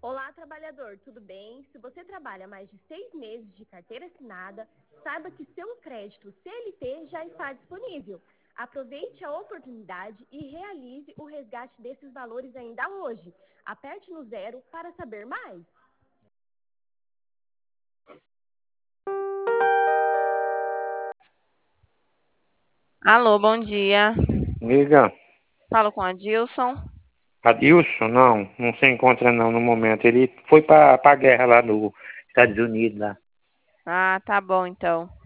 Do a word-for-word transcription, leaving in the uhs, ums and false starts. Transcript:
Olá, trabalhador, tudo bem? Se você trabalha mais de seis meses de carteira assinada, saiba que seu crédito C L T já está disponível. Aproveite a oportunidade e realize o resgate desses valores ainda hoje. Aperte no zero para saber mais. Alô, bom dia. Amiga, Falo com a Dilson. Adilson, não, não se encontra não no momento. Ele foi para a guerra lá nos Estados Unidos lá. Ah, tá bom então.